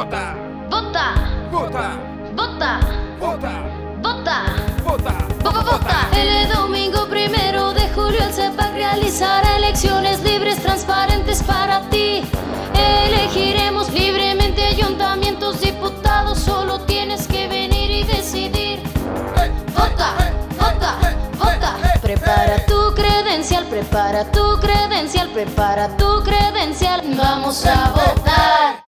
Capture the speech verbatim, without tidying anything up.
Vota. Vota. Vota. Vota. Vota. Vota. Vota. Vota. Vota. El domingo primero de julio el C E P A C realizará elecciones libres, transparentes para ti. Elegiremos libremente ayuntamientos, diputados, solo tienes que venir y decidir. Vota, vota, vota. Prepara tu credencial, prepara tu credencial, prepara tu credencial. Vamos a votar.